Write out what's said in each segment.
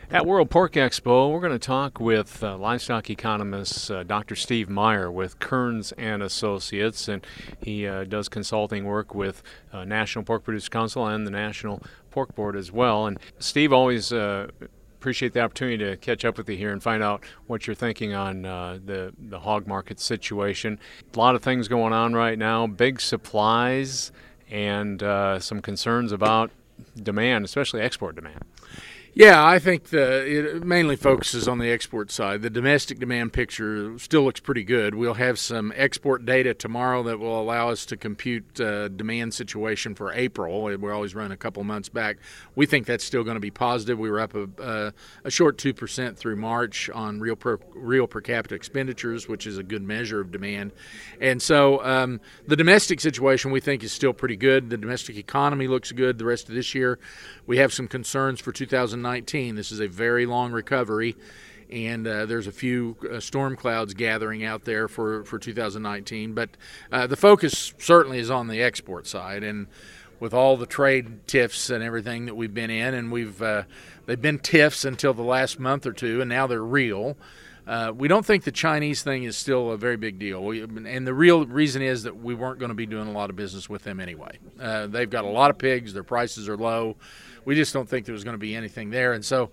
At World Pork Expo, we're going to talk with livestock economist Dr. Steve Meyer with Kearns and Associates, and he does consulting work with National Pork Producers Council and the National Pork Board as well. And Steve, always appreciate the opportunity to catch up with you here and find out what you're thinking on the hog market situation. A lot of things going on right now, big supplies, and some concerns about demand, especially export demand. Yeah, I think it mainly focuses on the export side. The domestic demand picture still looks pretty good. We'll have some export data tomorrow that will allow us to compute demand situation for April. We're always running a couple months back. We think that's still going to be positive. We were up a short 2% through March on real per capita expenditures, which is a good measure of demand. And so the domestic situation we think is still pretty good. The domestic economy looks good the rest of this year. We have some concerns for 2019. This is a very long recovery, and there's a few storm clouds gathering out there for 2019. But the focus certainly is on the export side, and with all the trade tiffs and everything that we've been in, and they've been tiffs until the last month or two, and now they're real. We don't think the Chinese thing is still a very big deal. And the real reason is that we weren't going to be doing a lot of business with them anyway. They've got a lot of pigs. Their prices are low. We just don't think there was going to be anything there. And so,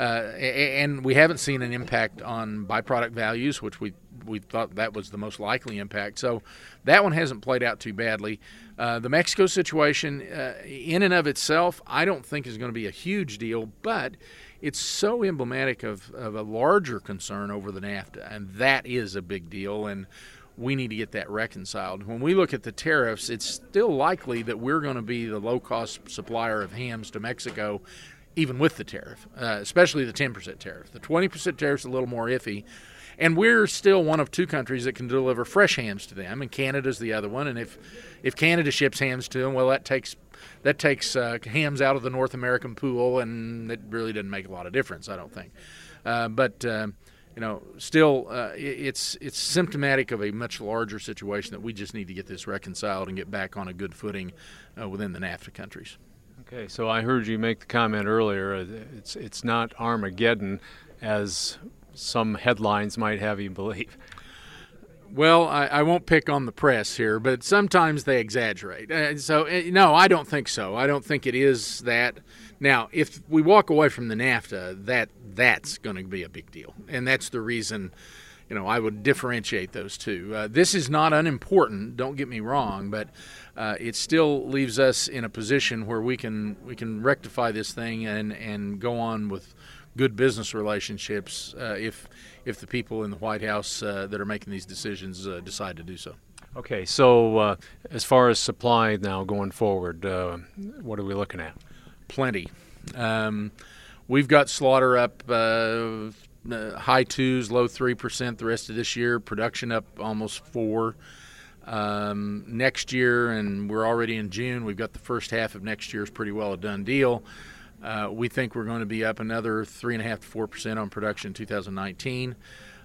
and we haven't seen an impact on byproduct values, which we thought that was the most likely impact. So that one hasn't played out too badly. The Mexico situation, in and of itself, I don't think is going to be a huge deal, but it's so emblematic of a larger concern over the NAFTA, and that is a big deal, and we need to get that reconciled. When we look at the tariffs, it's still likely that we're going to be the low-cost supplier of hams to Mexico, even with the tariff, especially the 10% tariff. The 20% tariff is a little more iffy, and we're still one of two countries that can deliver fresh hams to them, and Canada's the other one. And if Canada ships hams to them, well, that takes hams out of the North American pool, and it really doesn't make a lot of difference, I don't think. Still, it's symptomatic of a much larger situation that we just need to get this reconciled and get back on a good footing within the NAFTA countries. Okay, so I heard you make the comment earlier. It's not Armageddon, as some headlines might have you believe. Well, I won't pick on the press here, but sometimes they exaggerate. No, I don't think so. I don't think it is that. Now, if we walk away from the NAFTA, that's going to be a big deal, and that's the reason, I would differentiate those two. This is not unimportant. Don't get me wrong, but it still leaves us in a position where we can rectify this thing and go on with good business relationships if the people in the White House that are making these decisions decide to do so. Okay, so as far as supply now going forward, what are we looking at? Plenty. We've got slaughter up high 2s, low 3% the rest of this year, production up almost 4%. Next year, and we're already in June, we've got the first half of next year is pretty well a done deal. We think we're going to be up another 3.5% to 4% on production in 2019.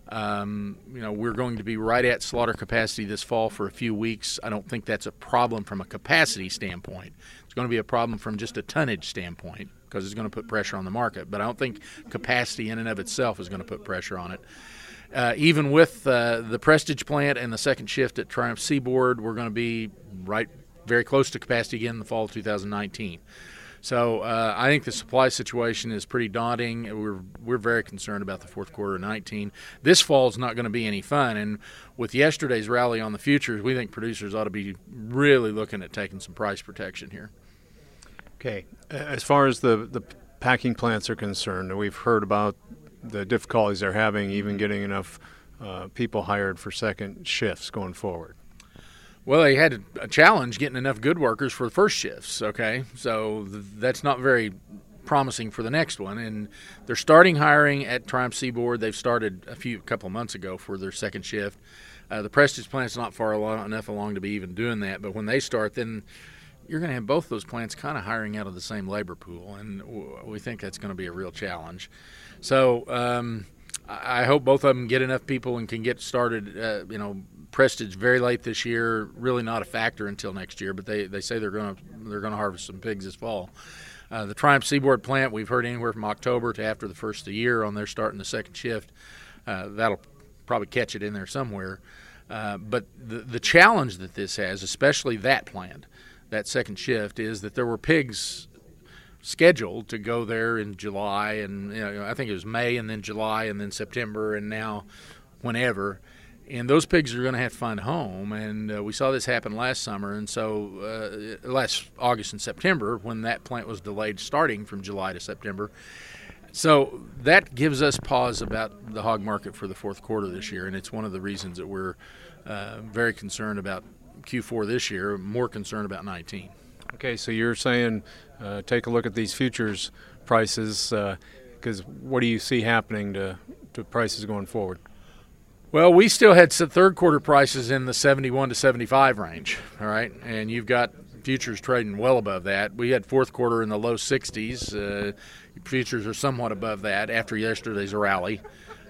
We're going to be right at slaughter capacity this fall for a few weeks. I don't think that's a problem from a capacity standpoint. It's going to be a problem from just a tonnage standpoint because it's going to put pressure on the market. But I don't think capacity in and of itself is going to put pressure on it. Even with the Prestige plant and the second shift at Triumph Seaboard, we're going to be very close to capacity again in the fall of 2019. So I think the supply situation is pretty daunting. We're very concerned about the fourth quarter of 2019. This fall is not going to be any fun, and with yesterday's rally on the futures, we think producers ought to be really looking at taking some price protection here. Okay. As far as the packing plants are concerned, we've heard about the difficulties they're having even getting enough people hired for second shifts going forward. Well, they had a challenge getting enough good workers for the first shifts, okay? So that's not very promising for the next one. And they're starting hiring at Triumph Seaboard. They've started a couple of months ago for their second shift. The Prestige plant's not enough along to be even doing that. But when they start, then you're going to have both those plants kind of hiring out of the same labor pool. And we think that's going to be a real challenge. So I hope both of them get enough people and can get started, Prestige very late this year, really not a factor until next year, but they say they're going to harvest some pigs this fall. The Triumph Seaboard plant, we've heard anywhere from October to after the first of the year on their starting the second shift. That'll probably catch it in there somewhere. But the challenge that this has, especially that plant, that second shift, is that there were pigs scheduled to go there in July, and I think it was May and then July and then September and now whenever. And those pigs are going to have to find a home, and we saw this happen last summer, and so last August and September when that plant was delayed starting from July to September. So that gives us pause about the hog market for the fourth quarter this year, and it's one of the reasons that we're very concerned about Q4 this year, more concerned about 19. Okay, so you're saying take a look at these futures prices, because what do you see happening to prices going forward? Well, we still had some third quarter prices in the 71 to 75 range, all right, and you've got futures trading well above that. We had fourth quarter in the low 60s. Futures are somewhat above that after yesterday's rally.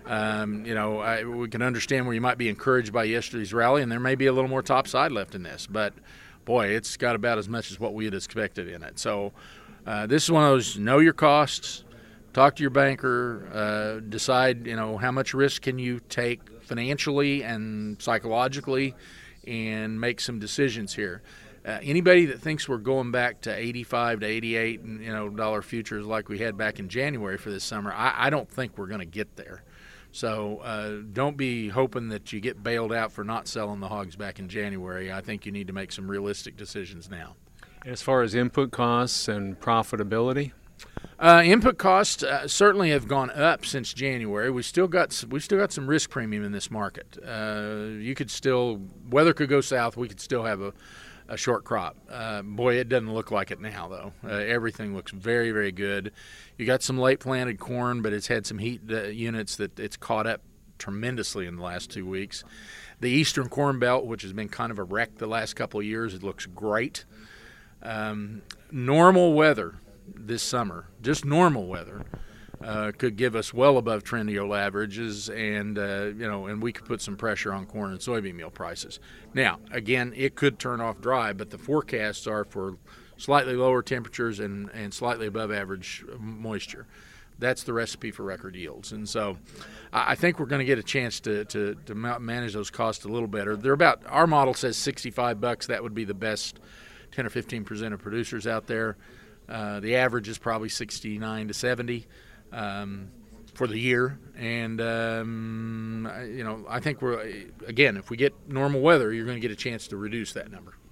We can understand where you might be encouraged by yesterday's rally, and there may be a little more topside left in this. But, boy, it's got about as much as what we had expected in it. So this is one of those know your costs, talk to your banker, decide, how much risk can you take financially and psychologically, and make some decisions here. Anybody that thinks we're going back to 85 to 88 dollar futures like we had back in January for this summer, I don't think we're going to get there. So don't be hoping that you get bailed out for not selling the hogs back in January. I think you need to make some realistic decisions now. As far as input costs and profitability? Input costs certainly have gone up since January. We've still got some risk premium in this market. Weather could go south. We could still have a short crop. Boy, it doesn't look like it now, though. Everything looks very, very good. You got some late planted corn, but it's had some heat units that it's caught up tremendously in the last 2 weeks. The Eastern Corn Belt, which has been kind of a wreck the last couple of years, it looks great. Normal weather this summer, just normal weather, could give us well above Trendial averages, and we could put some pressure on corn and soybean meal prices. Now, again, it could turn off dry, but the forecasts are for slightly lower temperatures and slightly above average moisture. That's the recipe for record yields, and so I think we're going to get a chance to manage those costs a little better. Our model says $65. That would be the best 10 or 15% of producers out there. The average is probably 69 to 70 for the year, and I think if we get normal weather, you're going to get a chance to reduce that number.